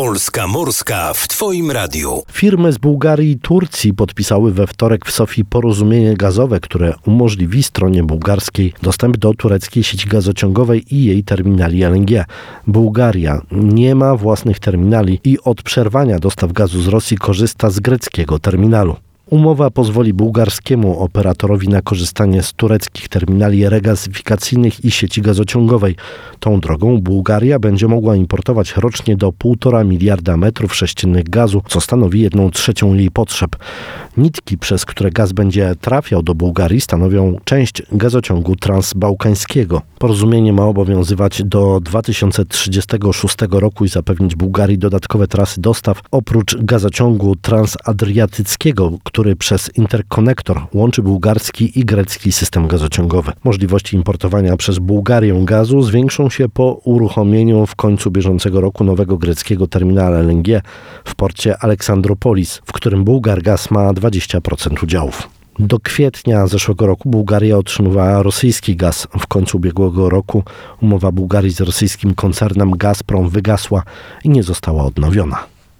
Polska Morska w Twoim radiu. Firmy z Bułgarii i Turcji podpisały we wtorek w Sofii porozumienie gazowe, które umożliwi stronie bułgarskiej dostęp do tureckiej sieci gazociągowej i jej terminali LNG. Bułgaria nie ma własnych terminali i od przerwania dostaw gazu z Rosji korzysta z greckiego terminalu. Umowa pozwoli bułgarskiemu operatorowi na korzystanie z tureckich terminali regazyfikacyjnych i sieci gazociągowej. Tą drogą Bułgaria będzie mogła importować rocznie do 1,5 miliarda metrów sześciennych gazu, co stanowi 1/3 jej potrzeb. Nitki, przez które gaz będzie trafiał do Bułgarii, stanowią część gazociągu transbałkańskiego. Porozumienie ma obowiązywać do 2036 roku i zapewnić Bułgarii dodatkowe trasy dostaw, oprócz gazociągu transadriatyckiego, który przez interkonektor łączy bułgarski i grecki system gazociągowy. Możliwości importowania przez Bułgarię gazu zwiększą się po uruchomieniu w końcu bieżącego roku nowego greckiego terminala LNG w porcie Aleksandropolis, w którym Bułgargaz ma 20% udziałów. Do kwietnia zeszłego roku Bułgaria otrzymywała rosyjski gaz. W końcu ubiegłego roku umowa Bułgarii z rosyjskim koncernem Gazprom wygasła i nie została odnowiona.